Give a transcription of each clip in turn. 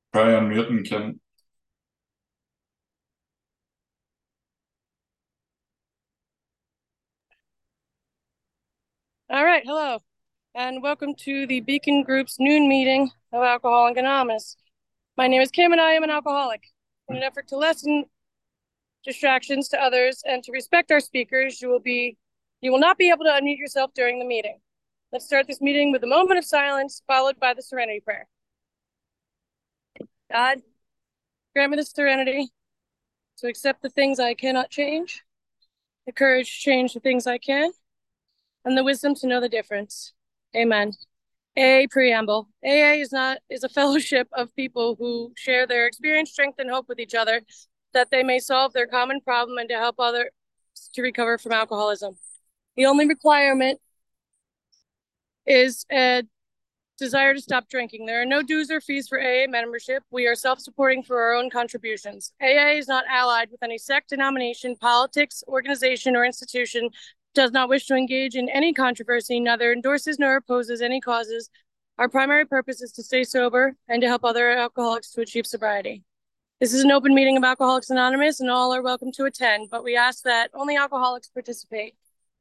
Try unmuting, Kim. All right, hello, and welcome to the Beacon Group's noon meeting of Alcoholic Anonymous. My name is Kim, and I am an alcoholic. In an effort to lessen distractions to others and to respect our speakers, you will not be able to unmute yourself during the meeting. Let's start this meeting with a moment of silence, followed by the Serenity Prayer. God, grant me the serenity to accept the things I cannot change, the courage to change the things I can, and the wisdom to know the difference. Amen. A preamble. AA is a fellowship of people who share their experience, strength, and hope with each other, that they may solve their common problem and to help others to recover from alcoholism. The only requirement is a desire to stop drinking. There are no dues or fees for AA membership. We are self-supporting for our own contributions. AA is not allied with any sect, denomination, politics, organization, or institution, does not wish to engage in any controversy, neither endorses nor opposes any causes. Our primary purpose is to stay sober and to help other alcoholics to achieve sobriety. This is an open meeting of Alcoholics Anonymous, and all are welcome to attend, but we ask that only alcoholics participate.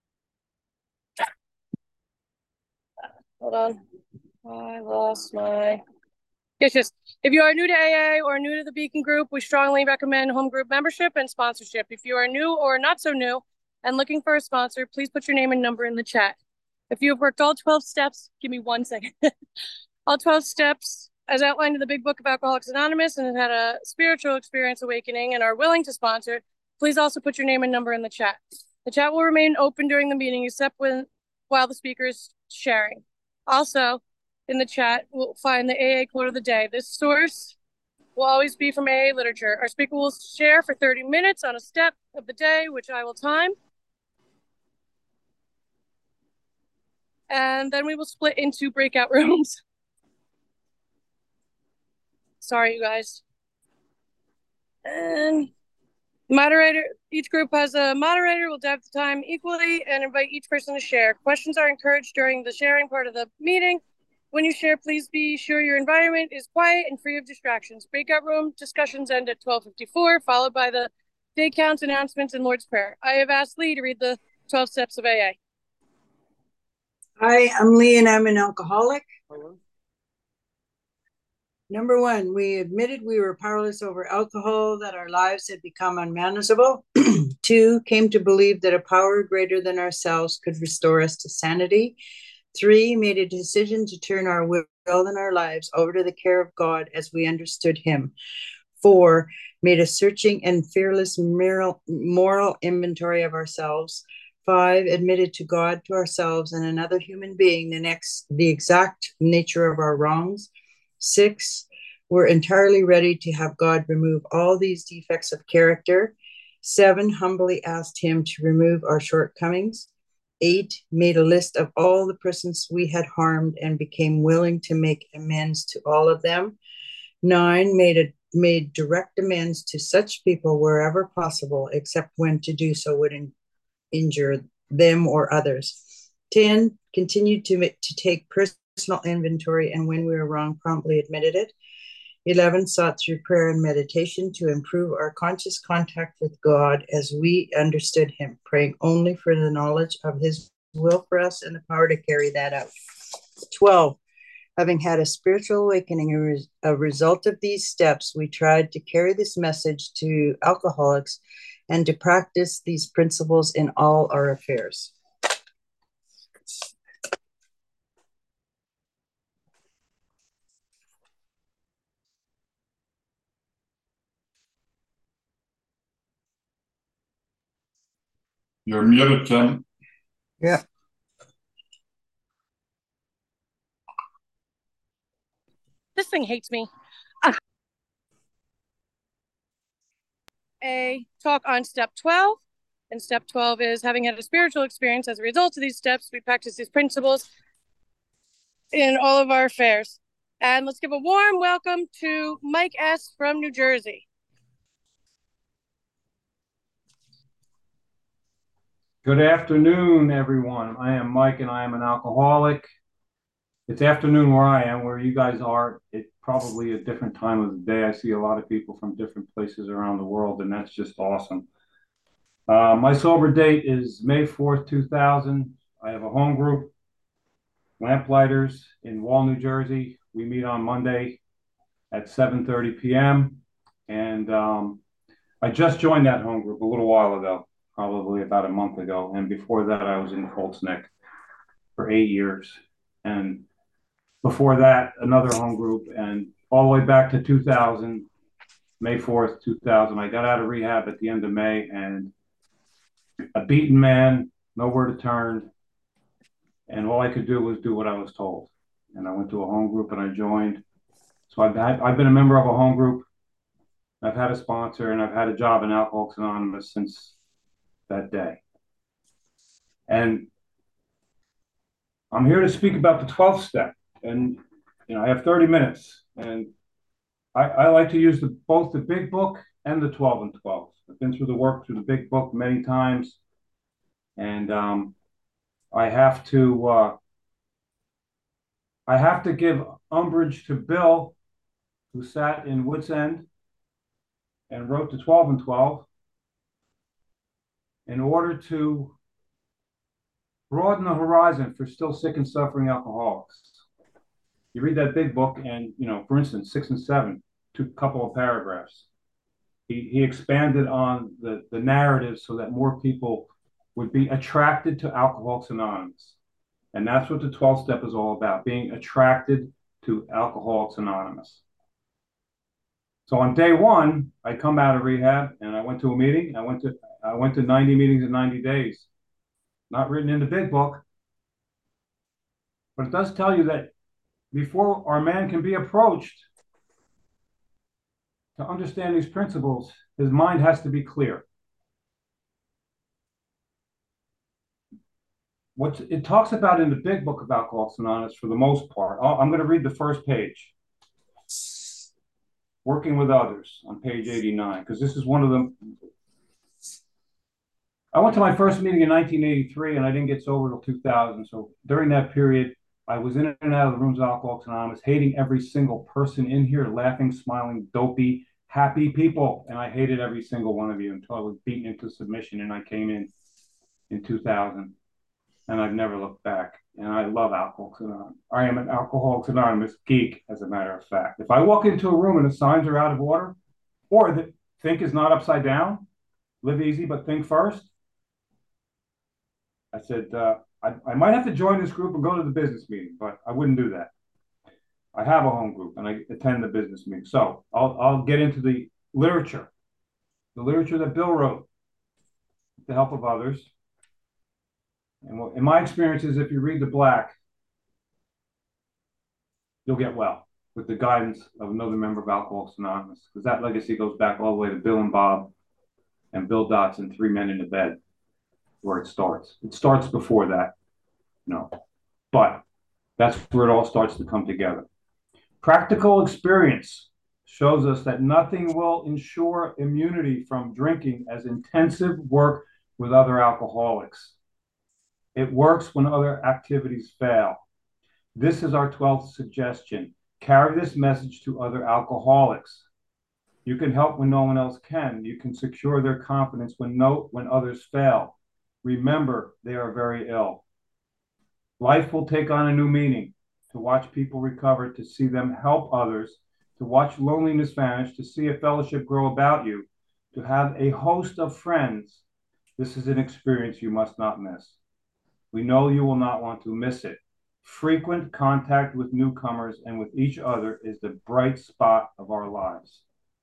Hold on. I lost my... Yes. If you are new to AA or new to the Beacon Group, we strongly recommend home group membership and sponsorship. If you are new or not so new and looking for a sponsor, please put your name and number in the chat. If you have worked all 12 steps, give me 1 second. All 12 steps as outlined in the Big Book of Alcoholics Anonymous and have had a spiritual experience awakening and are willing to sponsor, please also put your name and number in the chat. The chat will remain open during the meeting except while the speaker is sharing. Also, in the chat, we'll find the AA quote of the day. This source will always be from AA literature. Our speaker will share for 30 minutes on a step of the day, which I will time. And then we will split into breakout rooms. Sorry, you guys. And moderator, each group has a moderator. We'll divide the time equally and invite each person to share. Questions are encouraged during the sharing part of the meeting. When you share, please be sure your environment is quiet and free of distractions. Breakout room discussions end at 12:54, followed by the day counts, announcements, and Lord's Prayer. I have asked Lee to read the 12 steps of AA. Hi, I'm Lee and I'm an alcoholic. Number one, we admitted we were powerless over alcohol, that our lives had become unmanageable. Two, came to believe that a power greater than ourselves could restore us to sanity. Three, made a decision to turn our will and our lives over to the care of God as we understood Him. Four, made a searching and fearless moral inventory of ourselves. Five, admitted to God, to ourselves, and another human being the exact nature of our wrongs. Six, we're entirely ready to have God remove all these defects of character. Seven, humbly asked Him to remove our shortcomings. Eight, made a list of all the persons we had harmed and became willing to make amends to all of them. Nine, made direct amends to such people wherever possible, except when to do so would injure them or others. 10, continued to take personal inventory, and when we were wrong, promptly admitted it. 11, sought through prayer and meditation to improve our conscious contact with God as we understood Him, praying only for the knowledge of His will for us and the power to carry that out. 12, having had a spiritual awakening as a result of these steps, we tried to carry this message to alcoholics and to practice these principles in all our affairs. You're muted, Kim. Yeah. This thing hates me. A talk on step 12. And step 12 is having had a spiritual experience as a result of these steps, we practice these principles in all of our affairs. And let's give a warm welcome to Mike S. from New Jersey. Good afternoon, everyone. I am Mike and I am an alcoholic. It's afternoon where I am. Where you guys are, it probably a different time of the day. I see a lot of people from different places around the world, and that's just awesome. My sober date is May 4th, 2000. I have a home group, Lamplighters in Wall, New Jersey. We meet on Monday at 7:30 p.m. And I just joined that home group a little while ago, probably about a month ago. And before that, I was in Colts Neck for 8 years. And before that, another home group. And all the way back to 2000, May 4th, 2000, I got out of rehab at the end of May, and a beaten man, nowhere to turn. And all I could do was do what I was told. And I went to a home group and I joined. So I've been a member of a home group. I've had a sponsor, and I've had a job in Alcoholics Anonymous since that day. And I'm here to speak about the 12th step. And I have 30 minutes. And I like to use both the big book and the 12 and 12. I've been through the work through the big book many times. And I have to give umbrage to Bill, who sat in Woods End and wrote the 12 and 12 in order to broaden the horizon for still sick and suffering alcoholics. You read that big book and, for instance, 6 and 7, a couple of paragraphs. He expanded on the narrative so that more people would be attracted to Alcoholics Anonymous. And that's what the 12th step is all about, being attracted to Alcoholics Anonymous. So on day one, I come out of rehab and I went to a meeting. I went to 90 meetings in 90 days. Not written in the big book, but it does tell you that before our man can be approached to understand these principles, his mind has to be clear. What it talks about in the big book of Alcoholics Anonymous, for the most part, I'm going to read the first page. Working with others on page 89, because this is one of them. I went to my first meeting in 1983, and I didn't get sober until 2000. So during that period, I was in and out of the rooms of Alcoholics Anonymous, hating every single person in here, laughing, smiling, dopey, happy people. And I hated every single one of you until I was beaten into submission, and I came in 2000. And I've never looked back. And I love Alcoholics Anonymous. I am an Alcoholics Anonymous geek, as a matter of fact. If I walk into a room and the signs are out of order, or the think is not upside down, live easy but think first, I said, I might have to join this group and go to the business meeting, but I wouldn't do that. I have a home group and I attend the business meeting. So I'll get into the literature that Bill wrote with the help of others. And in my experiences, if you read the black, you'll get well with the guidance of another member of Alcoholics Anonymous, because that legacy goes back all the way to Bill and Bob and Bill Dotson, 3 Men in a Bed, where it starts. It starts before that, but that's where it all starts to come together. Practical experience shows us that nothing will ensure immunity from drinking as intensive work with other alcoholics. It works when other activities fail. This is our 12th suggestion. Carry this message to other alcoholics. You can help when no one else can. You can secure their confidence when others fail. Remember, they are very ill. Life will take on a new meaning. To watch people recover, to see them help others, to watch loneliness vanish, to see a fellowship grow about you, to have a host of friends. This is an experience you must not miss. We know you will not want to miss it. Frequent contact with newcomers and with each other is the bright spot of our lives.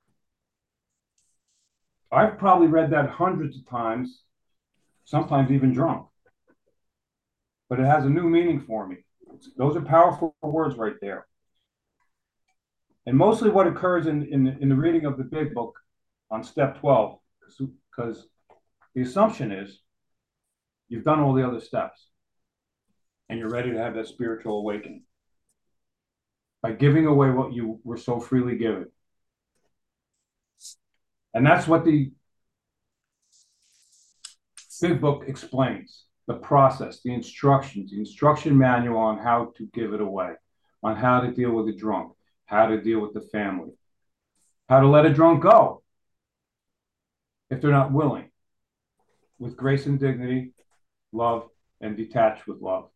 I've probably read that hundreds of times, sometimes even drunk. But it has a new meaning for me. Those are powerful words right there. And mostly what occurs in the reading of the big book on step 12, because the assumption is you've done all the other steps and you're ready to have that spiritual awakening by giving away what you were so freely given. And that's what the big book explains, the process, the instructions, the instruction manual on how to give it away, on how to deal with a drunk. how to deal with the family, how to let a drunk go if they're not willing, with grace and dignity, love, and detached with love.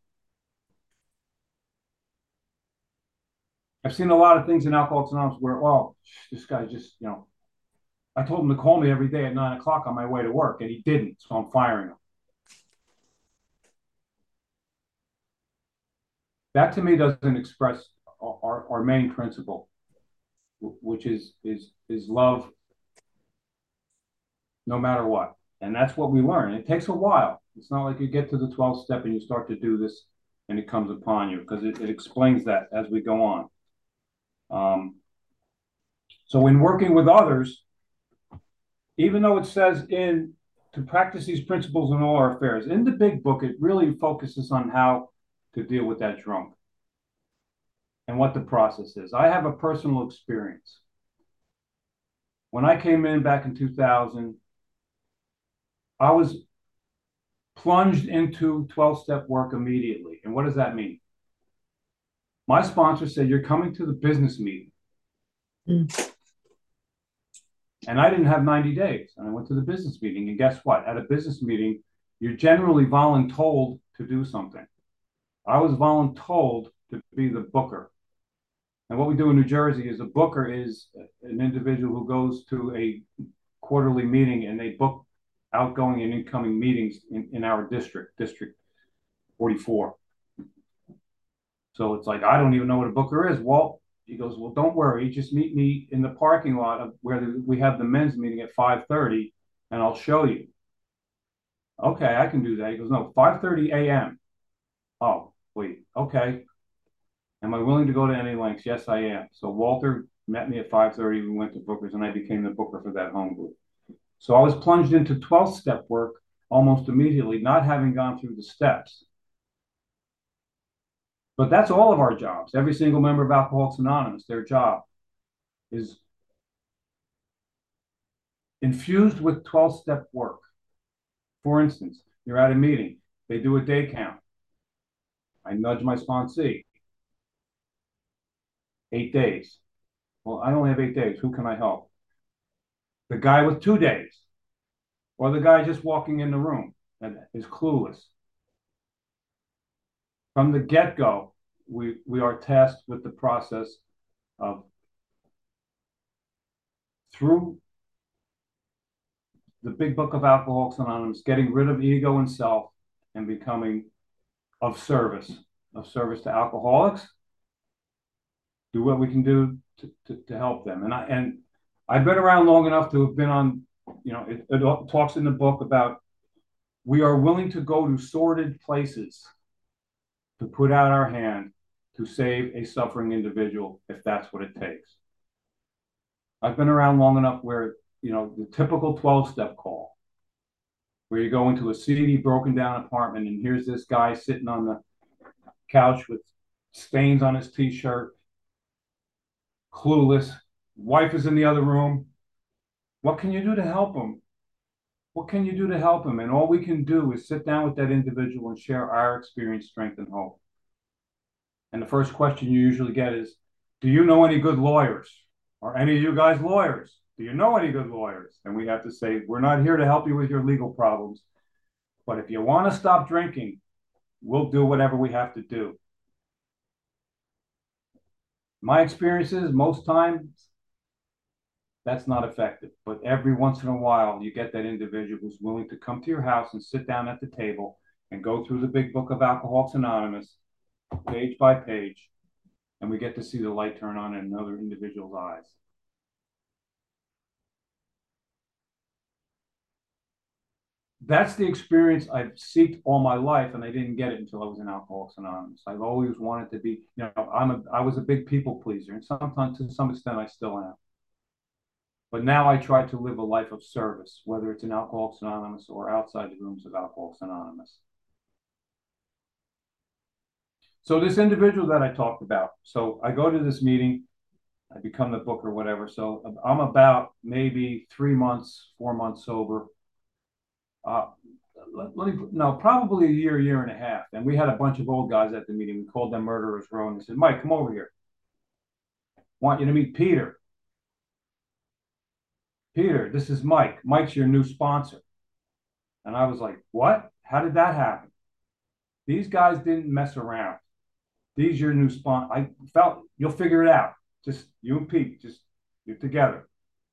I've seen a lot of things in Alcoholics Anonymous where, well, this guy just, I told him to call me every day at 9 o'clock on my way to work, and he didn't, so I'm firing him. That to me doesn't express our main principle, which is love no matter what. And that's what we learn. It takes a while. It's not like you get to the 12th step and you start to do this and it comes upon you, because it explains that as we go on. So in working with others, even though it says to practice these principles in all our affairs, in the big book, it really focuses on how to deal with that drunk and what the process is. I have a personal experience. When I came in back in 2000, I was plunged into 12-step work immediately. And what does that mean? My sponsor said, you're coming to the business meeting. And I didn't have 90 days. And I went to the business meeting. And guess what? At a business meeting, you're generally voluntold to do something. I was voluntold to be the booker. And what we do in New Jersey is a booker is an individual who goes to a quarterly meeting and they book outgoing and incoming meetings in our district, District 44. So it's like, I don't even know what a booker is. Well, he goes, well, don't worry. Just meet me in the parking lot of where we have the men's meeting at 5:30 and I'll show you. Okay, I can do that. He goes, no, 5:30 a.m. Oh, wait, okay. Am I willing to go to any lengths? Yes, I am. So Walter met me at 5:30. We went to Booker's and I became the booker for that home group. So I was plunged into 12-step work almost immediately, not having gone through the steps. But that's all of our jobs. Every single member of Alcoholics Anonymous, their job is infused with 12-step work. For instance, you're at a meeting. They do a day count. I nudge my sponsee. 8 days. Well, I only have 8 days. Who can I help? The guy with 2 days. Or the guy just walking in the room that is clueless. From the get-go, we are tasked with the process of, through the big book of Alcoholics Anonymous, getting rid of ego and self and becoming of service to alcoholics, do what we can do to help them. And I've been around long enough to have been on, it talks in the book about we are willing to go to sordid places to put out our hand to save a suffering individual if that's what it takes. I've been around long enough where, the typical 12-step call, where you go into a seedy, broken down apartment and here's this guy sitting on the couch with stains on his t-shirt, clueless, wife is in the other room. What can you do to help him? What can you do to help him? And all we can do is sit down with that individual and share our experience, strength, and hope. And the first question you usually get is, do you know any good lawyers? Are any of you guys lawyers? Do you know any good lawyers? And we have to say, we're not here to help you with your legal problems. But if you want to stop drinking, we'll do whatever we have to do. My experience is most times that's not effective. But every once in a while, you get that individual who's willing to come to your house and sit down at the table and go through the big book of Alcoholics Anonymous, page by page, and we get to see the light turn on in another individual's eyes. That's the experience I've sought all my life, and I didn't get it until I was in Alcoholics Anonymous. I've always wanted to be, I was a big people pleaser, and sometimes, to some extent, I still am. But now I try to live a life of service, whether it's in Alcoholics Anonymous or outside the rooms of Alcoholics Anonymous. So this individual that I talked about, so I go to this meeting, I become the book or whatever. So I'm about maybe 3 months, 4 months sober. Probably a year and a half. And we had a bunch of old guys at the meeting. We called them Murderers Row, and they said, Mike, come over here. Want you to meet Peter. Peter, this is Mike. Mike's your new sponsor. And I was like, what? How did that happen? These guys didn't mess around. These your new sponsor. I felt you'll figure it out. Just you and Pete, just you're together.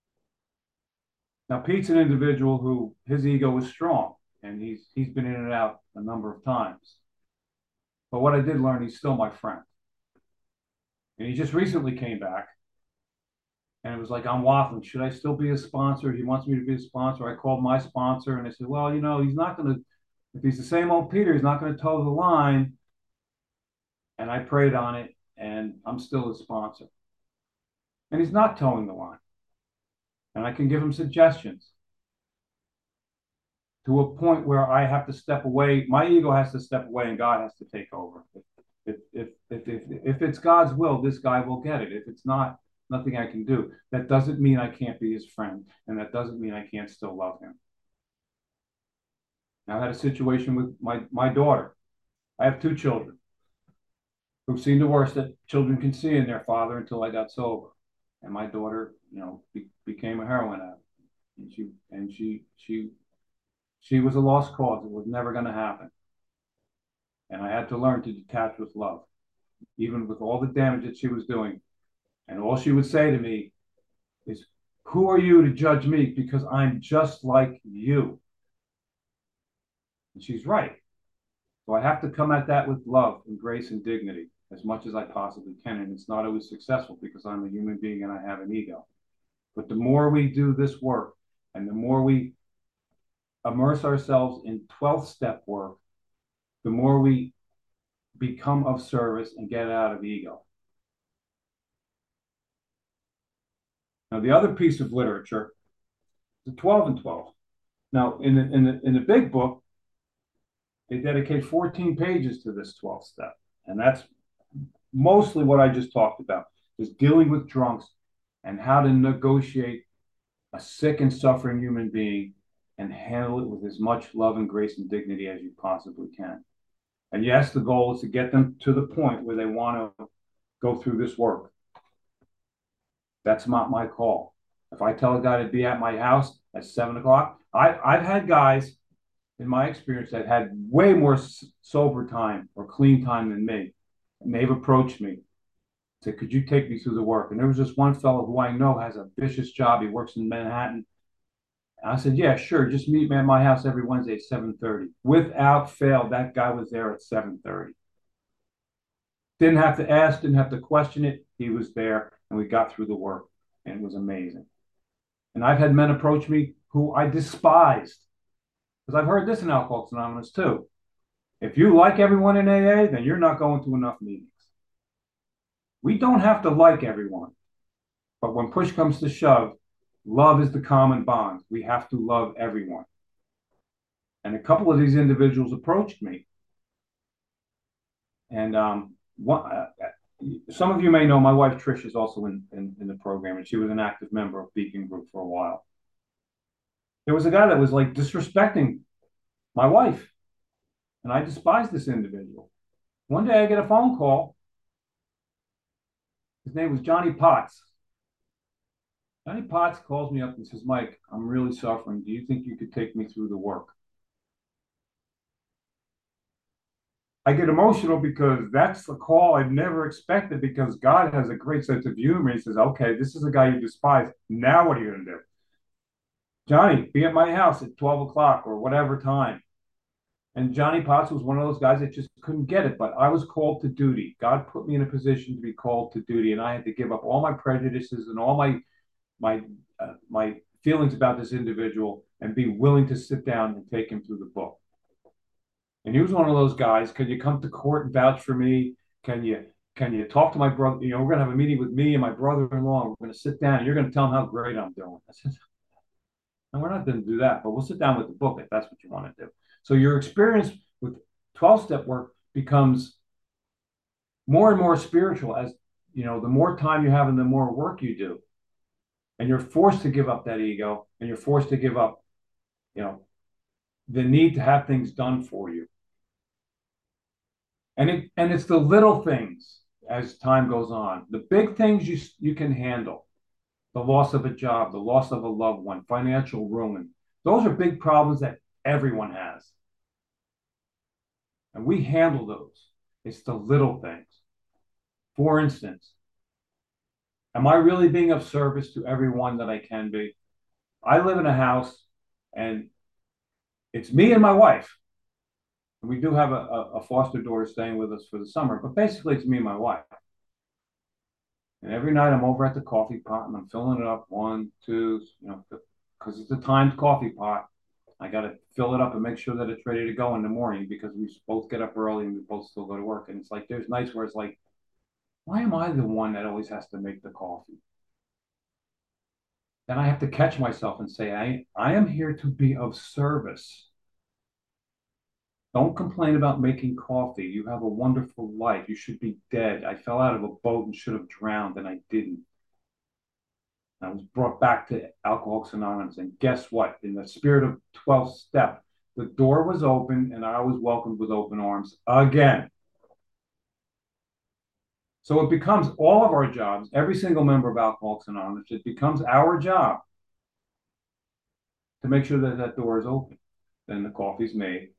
Now Pete's an individual who his ego is strong, and he's been in and out a number of times. But what I did learn, he's still my friend. And he just recently came back. And it was like, I'm waffling. Should I still be a sponsor? He wants me to be a sponsor. I called my sponsor and I said, well, he's not going to, if he's the same old Peter, he's not going to toe the line. And I prayed on it, and I'm still a sponsor. And he's not towing the line. And I can give him suggestions to a point where I have to step away. My ego has to step away and God has to take over. If it's God's will, this guy will get it. If it's not, nothing I can do. That doesn't mean I can't be his friend, and that doesn't mean I can't still love him. Now, I had a situation with my daughter. I have 2 children who've seen the worst that children can see in their father until I got sober. And my daughter, became a heroin addict. And she was a lost cause. It was never going to happen. And I had to learn to detach with love, even with all the damage that she was doing. And all she would say to me is, who are you to judge me? Because I'm just like you. And she's right. So I have to come at that with love and grace and dignity as much as I possibly can. And it's not always successful because I'm a human being and I have an ego. But the more we do this work and the more we immerse ourselves in 12th step work, the more we become of service and get out of ego. Now, the other piece of literature is the 12 and 12. Now, in the big book, they dedicate 14 pages to this 12th step. And that's mostly what I just talked about, is dealing with drunks and how to negotiate a sick and suffering human being and handle it with as much love and grace and dignity as you possibly can. And yes, the goal is to get them to the point where they want to go through this work. That's not my call. If I tell a guy to be at my house at 7 o'clock, I've had guys in my experience that had way more sober time or clean time than me. And they've approached me, said, could you take me through the work? And there was this one fellow who I know has a vicious job. He works in Manhattan. And I said, yeah, sure. Just meet me at my house every Wednesday at 7:30. Without fail, that guy was there at 7:30. Didn't have to ask, didn't have to question it. He was there, and we got through the work, and it was amazing. And I've had men approach me who I despised, because I've heard this in Alcoholics Anonymous too. If you like everyone in AA, then you're not going to enough meetings. We don't have to like everyone, but when push comes to shove, love is the common bond. We have to love everyone. And a couple of these individuals approached me, and some of you may know my wife Trish is also in the program, and she was an active member of Beacon Group for a while. There was a guy that was like disrespecting my wife, and I despised this individual. One day I get a phone call. His name was Johnny Potts. Johnny Potts calls me up and says, Mike, I'm really suffering. Do you think you could take me through the work? I get emotional because that's a call I've never expected, because God has a great sense of humor. He says, okay, this is a guy you despise. Now what are you going to do? Johnny, be at my house at 12 o'clock or whatever time. And Johnny Potts was one of those guys that just couldn't get it, but I was called to duty. God put me in a position to be called to duty, and I had to give up all my prejudices and all my feelings about this individual and be willing to sit down and take him through the book. And he was one of those guys. Can you come to court and vouch for me? Can you talk to my brother? We're going to have a meeting with me and my brother-in-law. We're going to sit down and you're going to tell him how great I'm doing. I said, and we're not going to do that, but we'll sit down with the book if that's what you want to do. So your experience with 12-step work becomes more and more spiritual as, the more time you have and the more work you do. And you're forced to give up that ego, and you're forced to give up, the need to have things done for you. And it's the little things as time goes on. The big things you can handle, the loss of a job, the loss of a loved one, financial ruin. Those are big problems that everyone has. And we handle those. It's the little things. For instance, am I really being of service to everyone that I can be? I live in a house and it's me and my wife. We do have a foster daughter staying with us for the summer, but basically it's me and my wife. And every night I'm over at the coffee pot and I'm filling it up, one, two, because it's a timed coffee pot. I got to fill it up and make sure that it's ready to go in the morning because we both get up early and we both still go to work. And it's like, there's nights where it's like, why am I the one that always has to make the coffee? Then I have to catch myself and say, I am here to be of service. Don't complain about making coffee. You have a wonderful life. You should be dead. I fell out of a boat and should have drowned, and I didn't. I was brought back to Alcoholics Anonymous. And guess what? In the spirit of 12th step, the door was open and I was welcomed with open arms again. So it becomes all of our jobs, every single member of Alcoholics Anonymous, it becomes our job to make sure that that door is open. Then the coffee's made.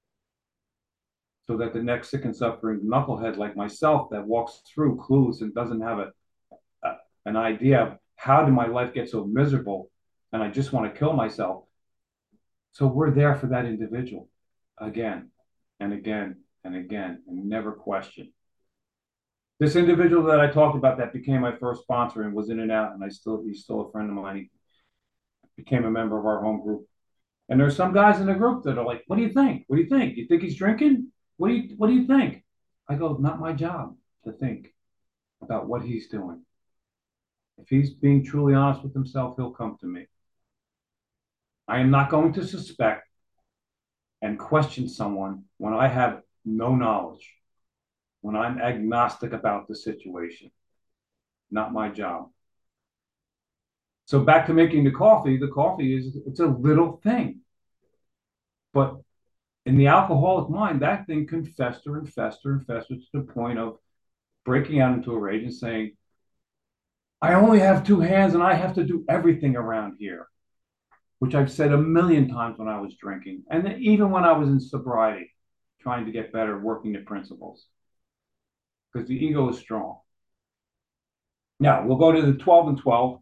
So that the next sick and suffering knucklehead like myself that walks through clueless and doesn't have an idea of how did my life get so miserable and I just want to kill myself. So we're there for that individual again and again and again and never question. This individual that I talked about that became my first sponsor and was in and out, and he's still a friend of mine. He became a member of our home group. And there's some guys in the group that are like, what do you think? What do you think? You think he's drinking? What do you think? I go, not my job to think about what he's doing. If he's being truly honest with himself, he'll come to me. I am not going to suspect and question someone when I have no knowledge, when I'm agnostic about the situation. Not my job. So back to making the coffee it's a little thing. But in the alcoholic mind, that thing can fester and fester and fester to the point of breaking out into a rage and saying, I only have two hands and I have to do everything around here, which I've said a million times when I was drinking. And then even when I was in sobriety, trying to get better, working the principles, because the ego is strong. Now, we'll go to the 12 and 12.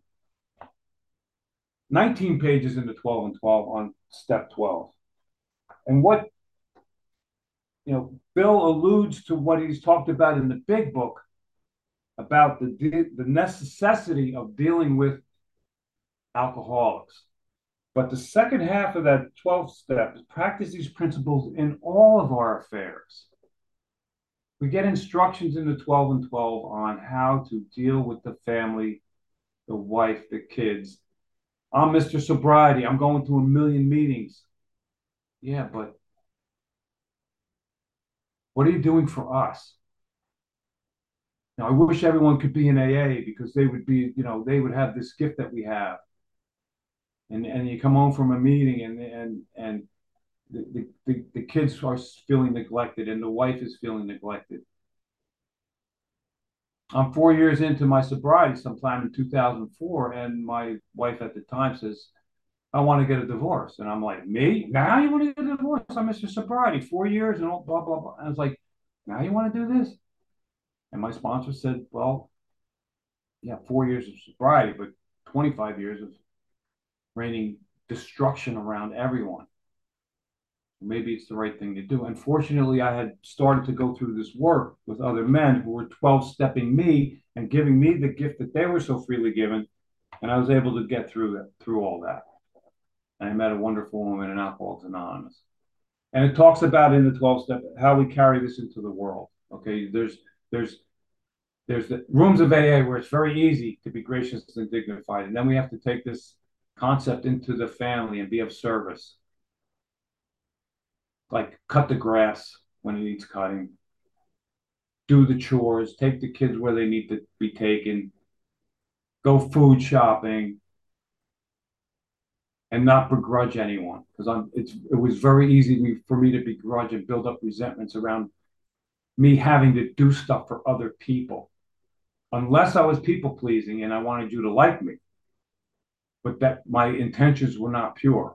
19 pages into 12 and 12 on step 12. And what, Bill alludes to what he's talked about in the big book about the necessity of dealing with alcoholics. But the second half of that 12th step is practice these principles in all of our affairs. We get instructions in the 12 and 12 on how to deal with the family, the wife, the kids. I'm Mr. Sobriety. I'm going to 1 million meetings. Yeah, but what are you doing for us? Now, I wish everyone could be in AA because they would be, they would have this gift that we have. And you come home from a meeting and the kids are feeling neglected and the wife is feeling neglected. I'm 4 years into my sobriety sometime in 2004, and my wife at the time says, I want to get a divorce. And I'm like, me? Now you want to get a divorce? I'm Mr. Sobriety, 4 years and all blah, blah, blah. And I was like, now you want to do this? And my sponsor said, well, yeah, 4 years of sobriety, but 25 years of raining destruction around everyone. Maybe it's the right thing to do. Unfortunately, I had started to go through this work with other men who were 12-stepping me and giving me the gift that they were so freely given. And I was able to get through all that. And I met a wonderful woman in Alcoholics Anonymous. And it talks about in the 12-step how we carry this into the world. Okay, there's the rooms of AA where it's very easy to be gracious and dignified. And then we have to take this concept into the family and be of service. Like cut the grass when it needs cutting, do the chores, take the kids where they need to be taken, go food shopping, and not begrudge anyone. Because it was very easy for me to begrudge and build up resentments around me having to do stuff for other people, unless I was people pleasing and I wanted you to like me, but that my intentions were not pure.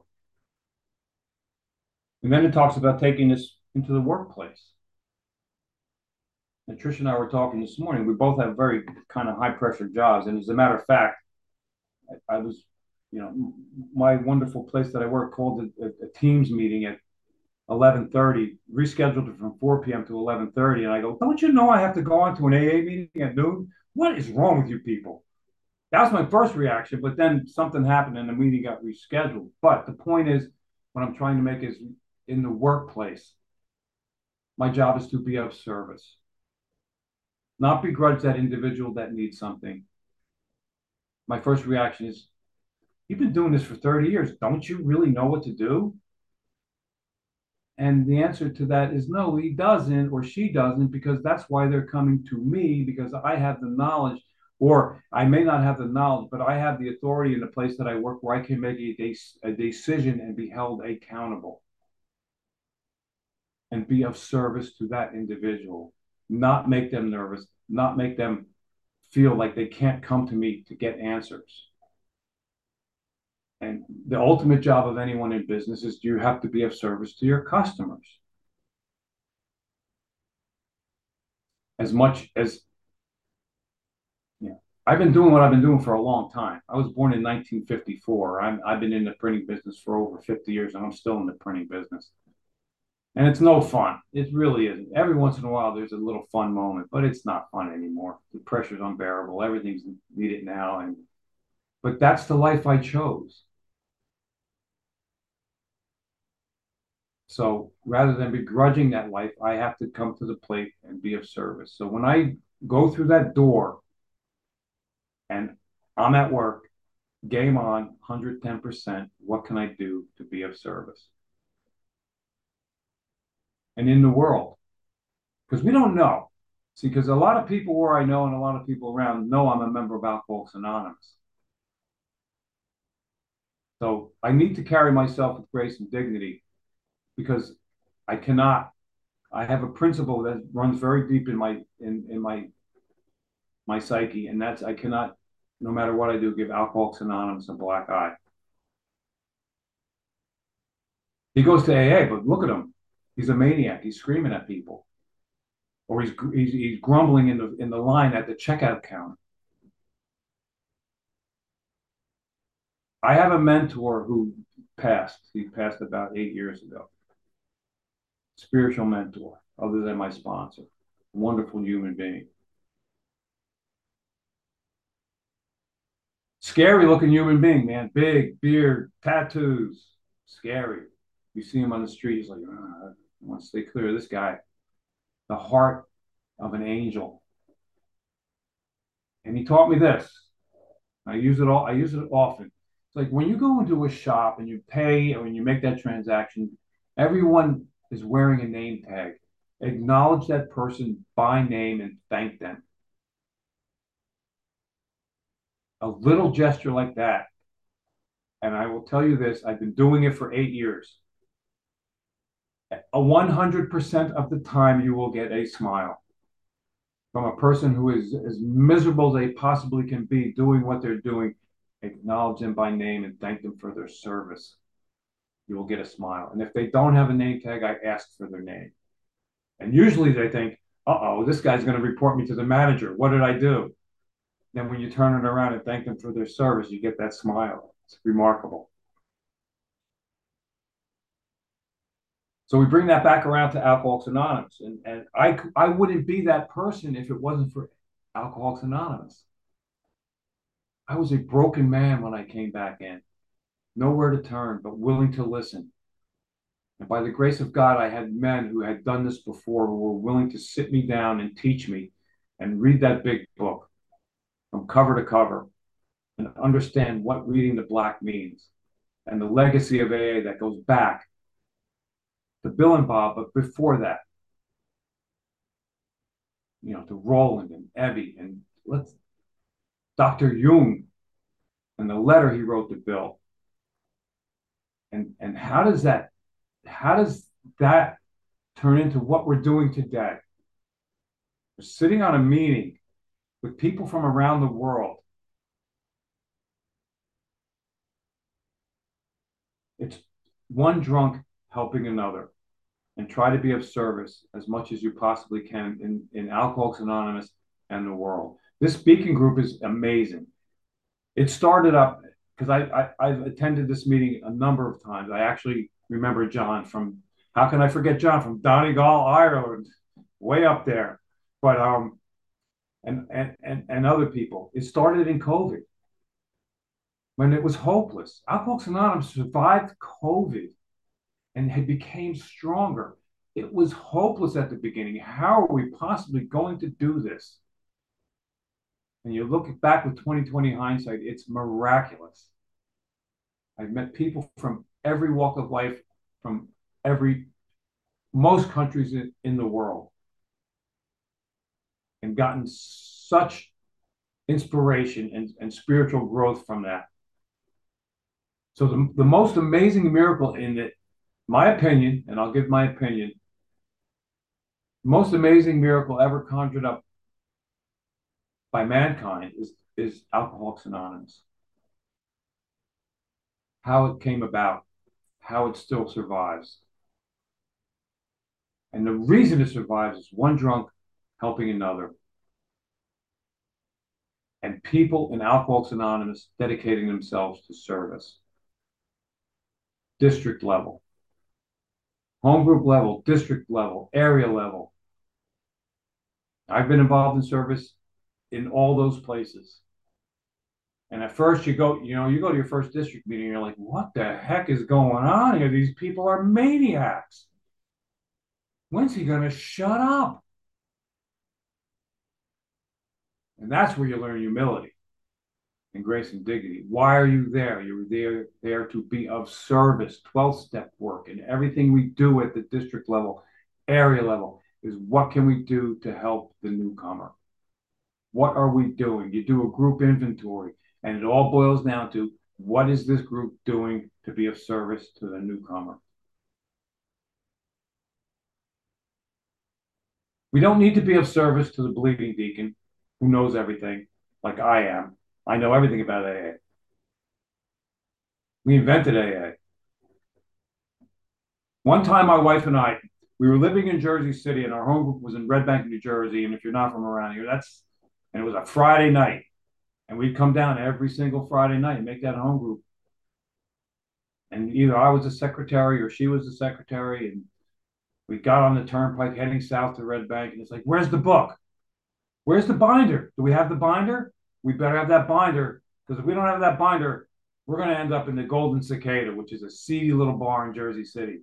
And then it talks about taking this into the workplace. And Trish and I were talking this morning. We both have very kind of high pressure jobs. And as a matter of fact, I was, my wonderful place that I work called a Teams meeting at 11:30, rescheduled it from 4 p.m. to 11:30. And I go, don't you know I have to go on to an AA meeting at noon? What is wrong with you people? That was my first reaction, but then something happened and the meeting got rescheduled. But the point is, what I'm trying to make is in the workplace, my job is to be of service, not begrudge that individual that needs something. My first reaction is, you've been doing this for 30 years. Don't you really know what to do? And the answer to that is no, he doesn't or she doesn't, because that's why they're coming to me, because I have the knowledge, or I may not have the knowledge, but I have the authority in the place that I work where I can make a decision and be held accountable and be of service to that individual, not make them nervous, not make them feel like they can't come to me to get answers. And the ultimate job of anyone in business is you have to be of service to your customers. As much as, I've been doing what I've been doing for a long time. I was born in 1954. I've been in the printing business for over 50 years, and I'm still in the printing business. And it's no fun. It really isn't. Every once in a while, there's a little fun moment, but it's not fun anymore. The pressure's unbearable. Everything's needed now. But that's the life I chose. So rather than begrudging that life, I have to come to the plate and be of service. So when I go through that door and I'm at work, game on, 110%, what can I do to be of service? And in the world, because we don't know. See, because a lot of people where I know and a lot of people around know I'm a member of Alcoholics Anonymous. So I need to carry myself with grace and dignity, because I cannot. I have a principle that runs very deep in my psyche, and that's I cannot, no matter what I do, give Alcoholics Anonymous a black eye. He goes to AA, but look at him. He's a maniac. He's screaming at people, or he's grumbling in the line at the checkout counter. I have a mentor who passed. He passed about 8 years ago. Spiritual mentor, other than my sponsor. Wonderful human being. Scary looking human being, man. Big beard, tattoos. Scary. You see him on the street, he's like, I want to stay clear of this guy. The heart of an angel. And he taught me this. I use it often. It's like when you go into a shop and you pay, or when you make that transaction, everyone is wearing a name tag. Acknowledge that person by name and thank them. A little gesture like that, and I will tell you this, I've been doing it for 8 years. 100% of the time you will get a smile from a person who is as miserable as they possibly can be doing what they're doing. Acknowledge them by name and thank them for their service. You will get a smile. And if they don't have a name tag, I ask for their name. And usually they think, uh-oh, this guy's going to report me to the manager. What did I do? Then when you turn it around and thank them for their service, you get that smile. It's remarkable. So we bring that back around to Alcoholics Anonymous. And I wouldn't be that person if it wasn't for Alcoholics Anonymous. I was a broken man when I came back in. Nowhere to turn, but willing to listen. And by the grace of God, I had men who had done this before, who were willing to sit me down and teach me and read that big book from cover to cover and understand what reading the black means and the legacy of AA that goes back to Bill and Bob, but before that, to Roland and Evie and Dr. Jung and the letter he wrote to Bill. And how does that turn into what we're doing today? We're sitting on a meeting with people from around the world. It's one drunk helping another, and try to be of service as much as you possibly can in Alcoholics Anonymous and the world. This speaking group is amazing. It started up because I've attended this meeting a number of times. I actually remember John from, how can I forget John from Donegal, Ireland, way up there. But and other people. It started in COVID when it was hopeless. Alcoholics Anonymous survived COVID and had became stronger. It was hopeless at the beginning. How are we possibly going to do this? And you look back with 2020 hindsight, it's miraculous. I've met people from every walk of life, from most countries in the world, and gotten such inspiration and spiritual growth from that. So the most amazing miracle in it, my opinion, and I'll give my opinion, the most amazing miracle ever conjured up by mankind is Alcoholics Anonymous. How it came about, how it still survives. And the reason it survives is one drunk helping another. And people in Alcoholics Anonymous dedicating themselves to service. District level, home group level, district level, area level. I've been involved in service in all those places. And at first you go to your first district meeting, you're like, what the heck is going on here? These people are maniacs. When's he going to shut up? And that's where you learn humility and grace and dignity. Why are you there? You're there to be of service. 12-step work and everything we do at the district level, area level, is what can we do to help the newcomer? What are we doing? You do a group inventory, and it all boils down to, what is this group doing to be of service to the newcomer? We don't need to be of service to the bleeding deacon who knows everything, like I am. I know everything about AA. We invented AA. One time, my wife and I, we were living in Jersey City, and our home group was in Red Bank, New Jersey. And if you're not from around here, and it was a Friday night. And we'd come down every single Friday night and make that home group. And either I was the secretary or she was the secretary. And we got on the turnpike heading south to Red Bank. And it's like, where's the book? Where's the binder? Do we have the binder? We better have that binder, because if we don't have that binder, we're going to end up in the Golden Cicada, which is a seedy little bar in Jersey City.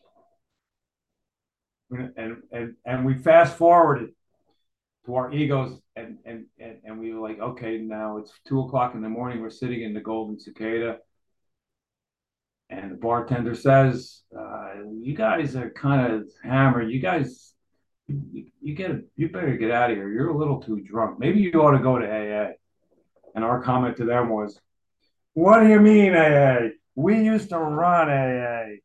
And we fast forwarded to our egos, and we were like, okay, now it's 2:00 in the morning. We're sitting in the Golden Cicada, and the bartender says, "You guys are kind of hammered. You guys, you better get out of here. You're a little too drunk. Maybe you ought to go to AA." And our comment to them was, "What do you mean AA? We used to run AA."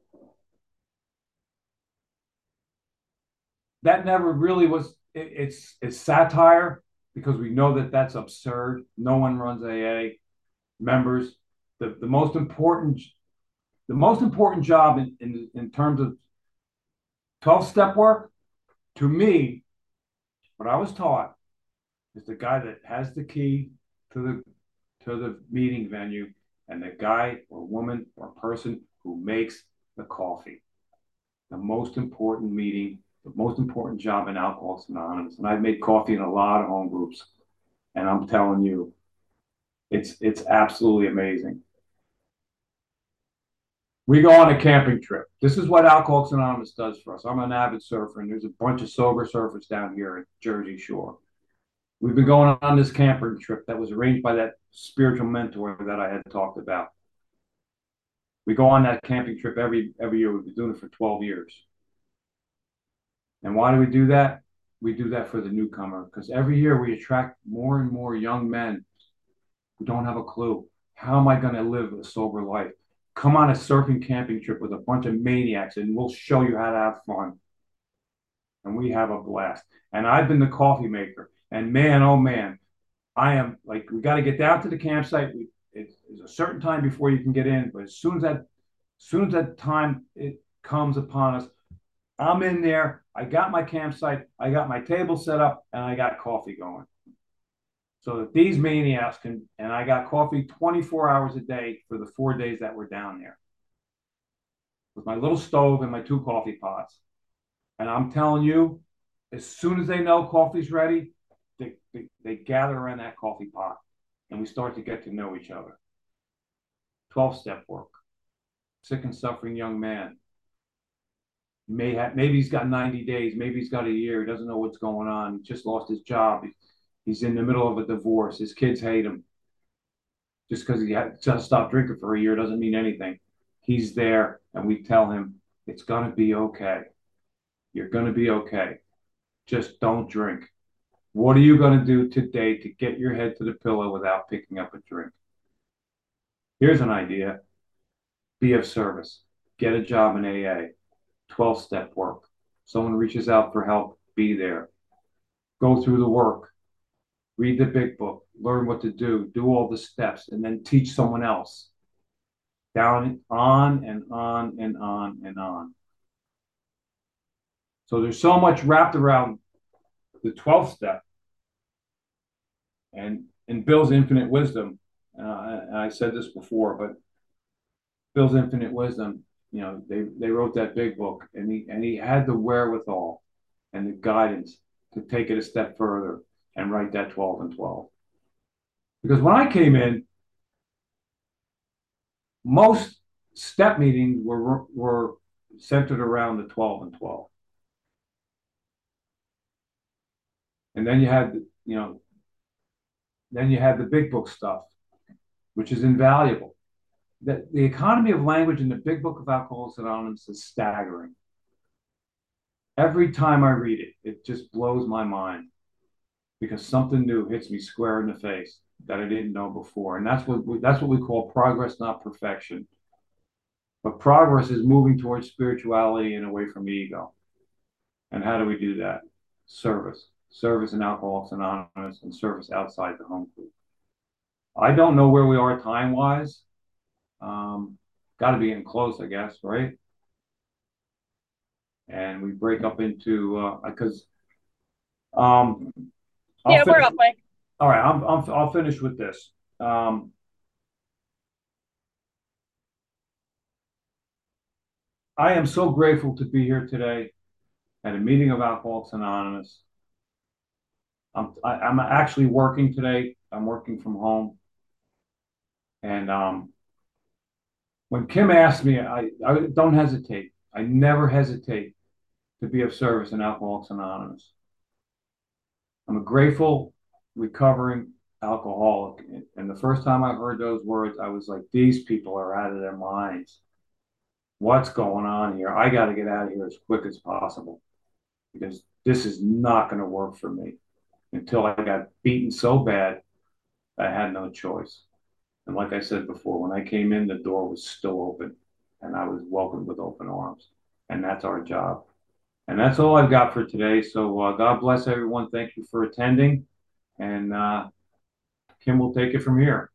That never really was. It's satire, because we know that that's absurd. No one runs AA. Members, the most important job in terms of 12-step work, to me, what I was taught, is the guy that has the key to the meeting venue, and the guy or woman or person who makes the coffee. The most important meeting, the most important job in Alcoholics Anonymous. And I've made coffee in a lot of home groups, and I'm telling you, it's absolutely amazing. We go on a camping trip. This is what Alcoholics Anonymous does for us. I'm an avid surfer, and there's a bunch of sober surfers down here at Jersey Shore. We've been going on this camping trip that was arranged by that spiritual mentor that I had talked about. We go on that camping trip every year. We've been doing it for 12 years. And why do we do that? We do that for the newcomer, because every year we attract more and more young men who don't have a clue. How am I going to live a sober life? Come on a surfing camping trip with a bunch of maniacs, and we'll show you how to have fun. and we have a blast. And I've been the coffee maker, and man, oh man, I am like, we got to get down to the campsite. It's a certain time before you can get in, but as soon as that time it comes upon us, I'm in there. I got my campsite, I got my table set up, and I got coffee going. So that these maniacs can, and I got coffee 24 hours a day for the 4 days that we're down there with my little stove and my 2 coffee pots. And I'm telling you, as soon as they know coffee's ready, they gather around that coffee pot and we start to get to know each other. 12-step work. Sick and suffering young man. Maybe he's got 90 days, maybe he's got a year, he doesn't know what's going on, he just lost his job, he's in the middle of a divorce, his kids hate him. Just because he had to stop drinking for a year doesn't mean anything. He's there and we tell him, it's going to be okay. You're going to be okay. Just don't drink. What are you going to do today to get your head to the pillow without picking up a drink? Here's an idea. Be of service. Get a job in AA. 12-step work. Someone reaches out for help, be there. Go through the work. Read the big book. Learn what to do. Do all the steps, and then teach someone else. Down, on and on and on and on. So there's so much wrapped around the 12th step. And in Bill's infinite wisdom, and I said this before, but Bill's infinite wisdom, they wrote that big book, and he had the wherewithal and the guidance to take it a step further and write that 12 and 12. Because when I came in, most step meetings were centered around the 12 and 12. And then you had, then you had the big book stuff, which is invaluable. The economy of language in the big book of Alcoholics Anonymous is staggering. Every time I read it, it just blows my mind because something new hits me square in the face that I didn't know before. And that's what we call progress, not perfection. But progress is moving towards spirituality and away from ego. And how do we do that? Service. Service in Alcoholics Anonymous and service outside the home group. I don't know where we are time-wise. Got to be getting close, I guess, right? And we break up into because yeah, we're up, Mike. All right, I'll finish with this. I am so grateful to be here today at a meeting of Alcoholics Anonymous. I'm actually working today. I'm working from home, and when Kim asked me, I don't hesitate. I never hesitate to be of service in Alcoholics Anonymous. I'm a grateful, recovering alcoholic. And the first time I heard those words, I was like, these people are out of their minds. What's going on here? I got to get out of here as quick as possible because this is not going to work for me until I got beaten so bad I had no choice. And like I said before, when I came in, the door was still open and I was welcomed with open arms. And that's our job. And that's all I've got for today. So God bless everyone. Thank you for attending. And Kim will take it from here.